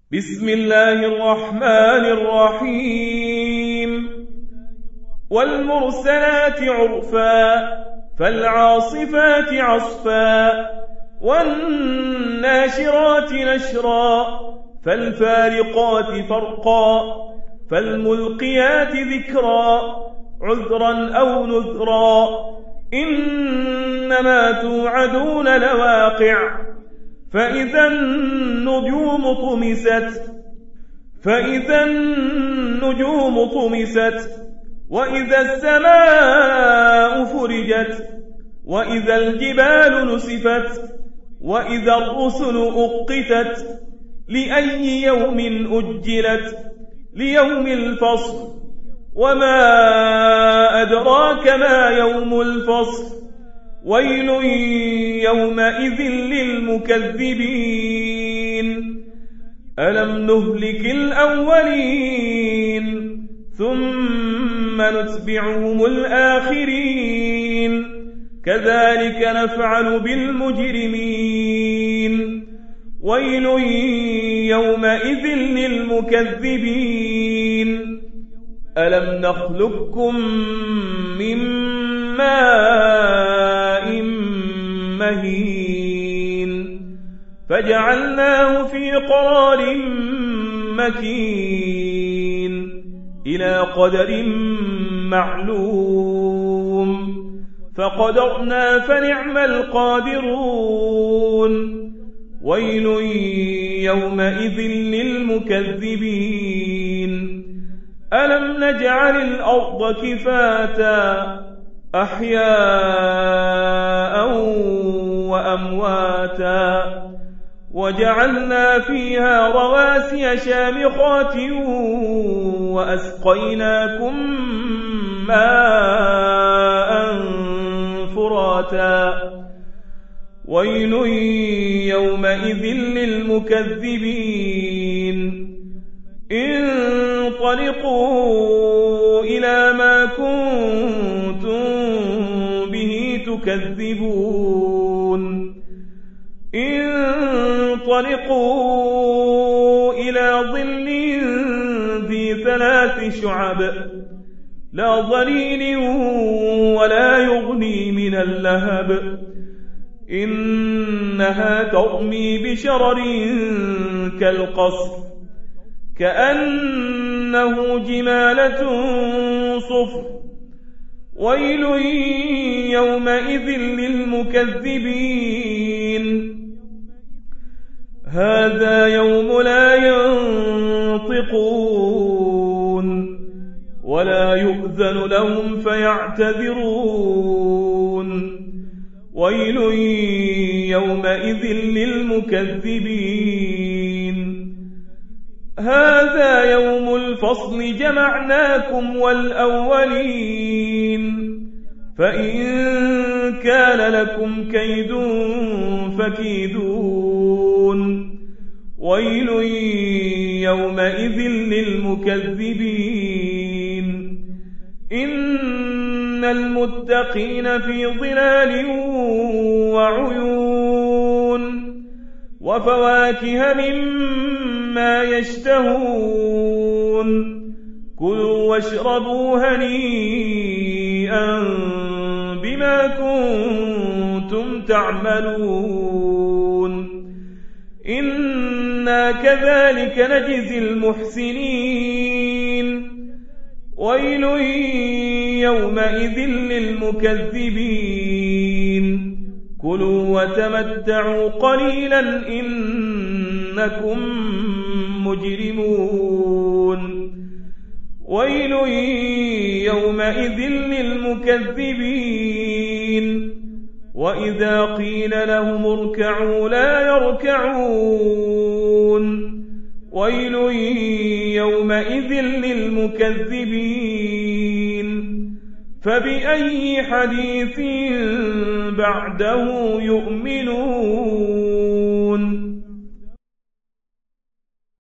بسم الله الرحمن الرحيم والمرسلات عرفا فالعاصفات عصفا والناشرات نشرا فالفارقات فرقا فالملقيات ذكرا عذرا أو نذرا إنما توعدون لواقع فإذا النجوم طمست وإذا السماء فرجت وإذا الجبال نسفت وإذا الرسل أقتت لأي يوم أجلت ليوم الفصل وما أدراك ما يوم الفصل ويل يومئذ للمكذبين ألم نهلك الأولين ثم نتبعهم الآخرين كذلك نفعل بالمجرمين ويل يومئذ للمكذبين ألم نخلقكم من ماء مهين فجعلناه في قرار مكين إلى قدر معلوم فقدرنا فنعم القادرون ويل يومئذ للمكذبين ألم نجعل الأرض كفاتا أحياء وأمواتا وجعلنا فيها رواسي شامخات وأسقيناكم ماء فراتا ويل يومئذ للمكذبين انطلقوا إلى ما كنتم به تكذبون انطلقوا إلى ظل ذي 3 شعب لا ظليل ولا يغني من اللهب إنها ترمي بشرر كالقصر كأنه جمالة صفر ويل يومئذ للمكذبين هذا يوم لا ينطقون ولا يؤذن لهم فيعتذرون ويل يومئذ للمكذبين هذا يوم الفصل جمعناكم والأولين فإن كان لكم كيد فكيدون ويل يومئذ للمكذبين إن المتقين في ظلال وعيون وفواكه مما يشتهون كلوا واشربوا هنيئا بما كنتم تعملون إنا كذلك نجزي المحسنين ويل يومئذ للمكذبين كلوا وتمتعوا قليلا إنكم مجرمون ويل يومئذ للمكذبين وإذا قيل لهم اركعوا لا يركعون ويل يومئذ للمكذبين فبأي حديث بعده يؤمنون